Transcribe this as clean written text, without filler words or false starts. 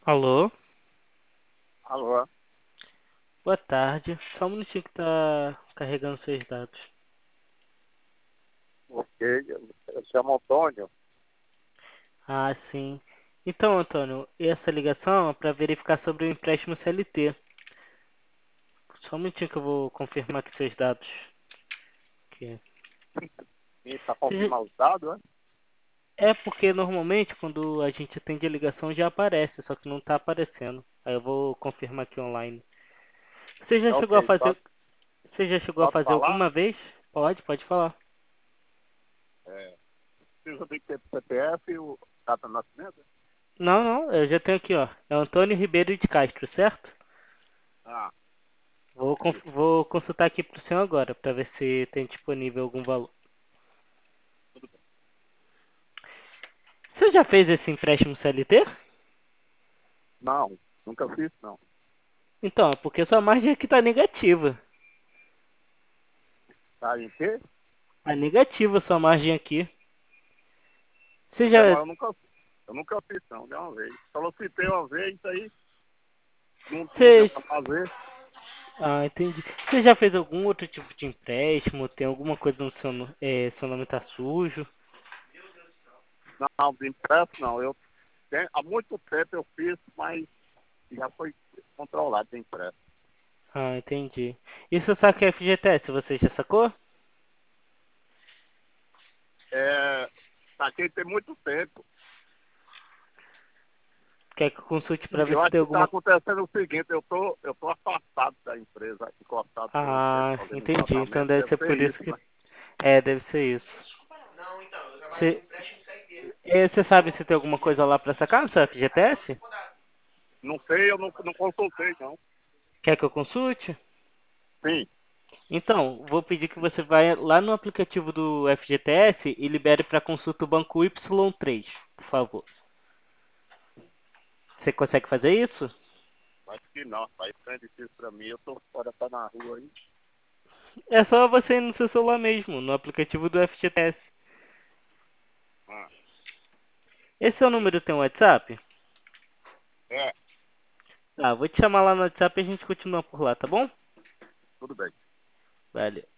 Alô, Alô, boa tarde. Só um minutinho que tá carregando seus dados. ok, eu chamo Antônio. Ah, sim. Então, Antônio, essa ligação é para verificar sobre o empréstimo CLT. Só um minutinho que eu vou confirmar aqui seus dados. Aqui. E está Seja- confirmado os dados, né? É porque normalmente quando a gente atende a ligação já aparece, só que não está aparecendo. Aí eu vou confirmar aqui online. Você já É chegou a ok, fazer, você já chegou a pode fazer falar? alguma vez? Pode falar. É, precisa de ter CPF e o data de nascimento? Não, não, eu já tenho aqui, ó. É Antônio Ribeiro de Castro, certo? Ah, isso, Vou consultar aqui pro senhor agora, para ver se tem disponível algum valor. tudo bem. Você já fez esse empréstimo CLT? Não, nunca fiz, não. Então, é porque sua margem aqui tá negativa. Tá em quê? Tá negativa sua margem aqui. Você Pois é, já. mas eu nunca fiz, não, de uma vez. Só citei uma vez, aí não deu Você... para fazer. Ah, entendi. Você já fez algum outro tipo de empréstimo? Tem alguma coisa no seu, seu nome tá sujo? Não, de impresso, não. Há muito tempo eu fiz, mas já foi controlado de impresso. Ah, entendi. E seu saque FGTS, você já sacou? É, saquei tem muito tempo. Quer que eu consulte para ver Eu se acho tem que está alguma. acontecendo o seguinte, eu tô afastado da empresa, encostado por um tempo, Ah, fazendo entendi. Então tratamento, deve deve ser ser por isso isso, que. né? É, deve ser isso. Você, você sabe se tem alguma coisa lá pra sacar no seu FGTS? Não sei, eu não consultei, não. Quer que eu consulte? Sim, Então, vou pedir que você vá lá no aplicativo do FGTS e libere para consulta o banco Y3, por favor. Você consegue fazer isso? acho que não, vai ficar difícil pra mim, eu tô fora, tá na rua aí. É só você ir no seu celular mesmo, no aplicativo do FGTS. Ah, Esse seu número tem um WhatsApp? é, Tá, vou te chamar lá no WhatsApp e a gente continua por lá, tá bom? tudo bem. Valeu.